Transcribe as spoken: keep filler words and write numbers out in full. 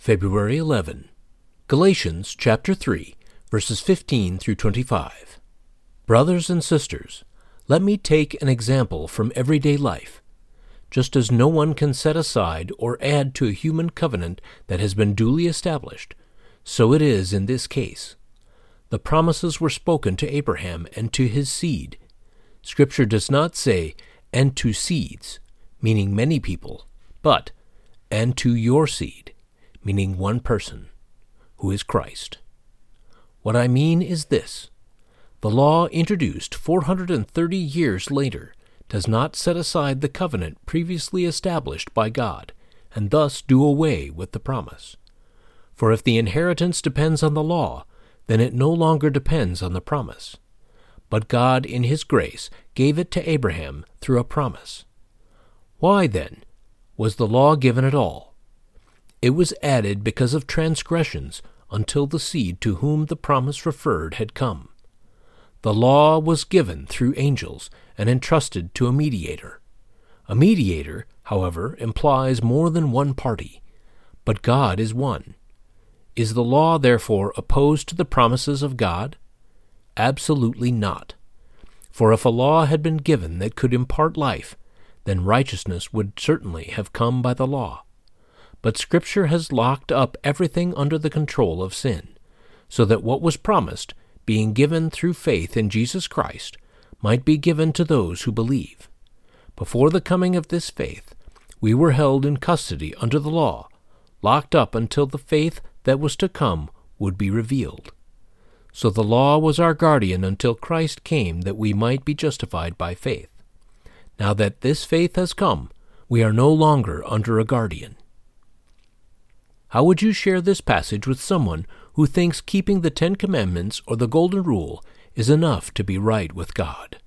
February eleventh. Galatians chapter three, verses fifteen through twenty-five. Brothers and sisters, let me take an example from everyday life. Just as no one can set aside or add to a human covenant that has been duly established, so it is in this case. The promises were spoken to Abraham and to his seed. Scripture does not say, and to seeds, meaning many people, but, and to your seed, meaning one person, who is Christ. What I mean is this. The law introduced four hundred thirty years later does not set aside the covenant previously established by God, and thus do away with the promise. For if the inheritance depends on the law, then it no longer depends on the promise. But God in His grace gave it to Abraham through a promise. Why, then, was the law given at all? It was added because of transgressions until the seed to whom the promise referred had come. The law was given through angels and entrusted to a mediator. A mediator, however, implies more than one party, but God is one. Is the law, therefore, opposed to the promises of God? Absolutely not. For if a law had been given that could impart life, then righteousness would certainly have come by the law. But Scripture has locked up everything under the control of sin, so that what was promised, being given through faith in Jesus Christ, might be given to those who believe. Before the coming of this faith, we were held in custody under the law, locked up until the faith that was to come would be revealed. So the law was our guardian until Christ came that we might be justified by faith. Now that this faith has come, we are no longer under a guardian. How would you share this passage with someone who thinks keeping the Ten Commandments or the Golden Rule is enough to be right with God?